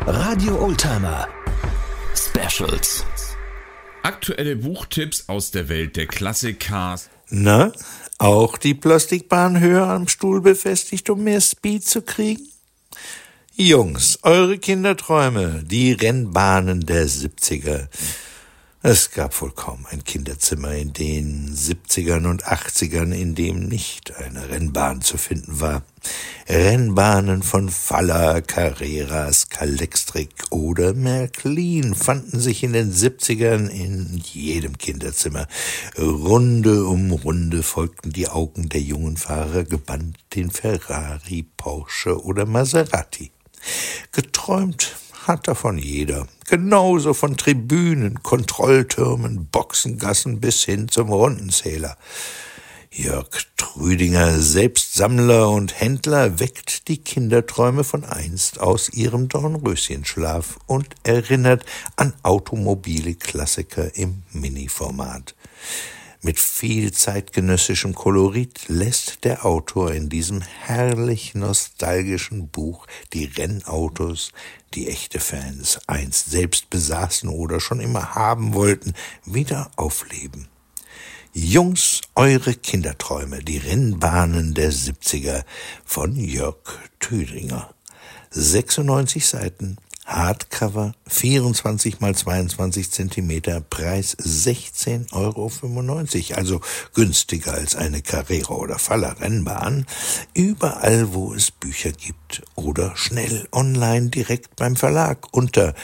Radio Oldtimer Specials. Aktuelle Buchtipps aus der Welt der Klassiker. Na, auch die Plastikbahn höher am Stuhl befestigt, um mehr Speed zu kriegen? Jungs, eure Kinderträume, die Rennbahnen der 70er. Es gab wohl kaum ein Kinderzimmer in den 70ern und 80ern, in dem nicht eine Rennbahn zu finden war. Rennbahnen von Faller, Carreras, Calextric oder Märklin fanden sich in den 70ern in jedem Kinderzimmer. Runde um Runde folgten die Augen der jungen Fahrer gebannt den Ferrari, Porsche oder Maserati. Geträumt hat davon jeder, genauso von Tribünen, Kontrolltürmen, Boxengassen bis hin zum Rundenzähler. Jörg Trüdinger, selbst Sammler und Händler, weckt die Kinderträume von einst aus ihrem Dornröschenschlaf und erinnert an automobile Klassiker im Mini-Format. Mit viel zeitgenössischem Kolorit lässt der Autor in diesem herrlich nostalgischen Buch die Rennautos, die echte Fans einst selbst besaßen oder schon immer haben wollten, wieder aufleben. Jungs, eure Kinderträume, die Rennbahnen der 70er von Jörg Trüdinger. 96 Seiten, Hardcover, 24 x 22 Zentimeter, Preis 16,95 €, also günstiger als eine Carrera oder Faller Rennbahn, überall wo es Bücher gibt oder schnell online direkt beim Verlag unter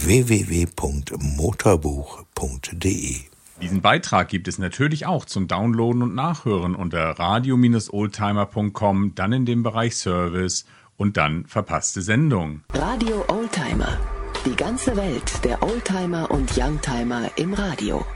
www.motorbuch.de. Diesen Beitrag gibt es natürlich auch zum Downloaden und Nachhören unter radio-oldtimer.com, dann in dem Bereich Service und dann verpasste Sendung. Radio Oldtimer. Die ganze Welt der Oldtimer und Youngtimer im Radio.